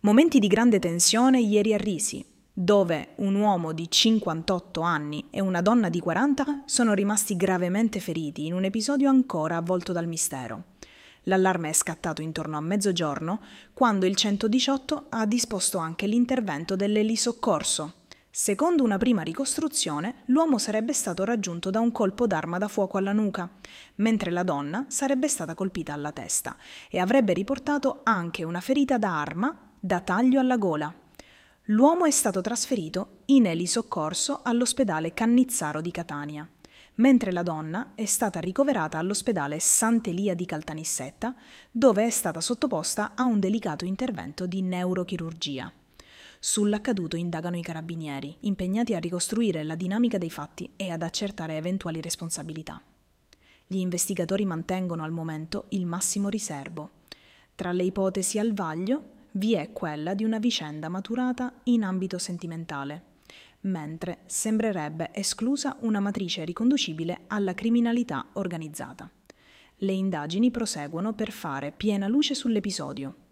Momenti di grande tensione ieri a Risi, dove un uomo di 58 anni e una donna di 40 sono rimasti gravemente feriti in un episodio ancora avvolto dal mistero. L'allarme è scattato intorno a mezzogiorno, quando il 118 ha disposto anche l'intervento dell'elisoccorso. Secondo una prima ricostruzione, l'uomo sarebbe stato raggiunto da un colpo d'arma da fuoco alla nuca, mentre la donna sarebbe stata colpita alla testa e avrebbe riportato anche una ferita da arma da taglio alla gola. L'uomo è stato trasferito in elisoccorso all'ospedale Cannizzaro di Catania, mentre la donna è stata ricoverata all'ospedale Sant'Elia di Caltanissetta, dove è stata sottoposta a un delicato intervento di neurochirurgia. Sull'accaduto indagano i carabinieri, impegnati a ricostruire la dinamica dei fatti e ad accertare eventuali responsabilità. Gli investigatori mantengono al momento il massimo riserbo. Tra le ipotesi al vaglio vi è quella di una vicenda maturata in ambito sentimentale, mentre sembrerebbe esclusa una matrice riconducibile alla criminalità organizzata. Le indagini proseguono per fare piena luce sull'episodio.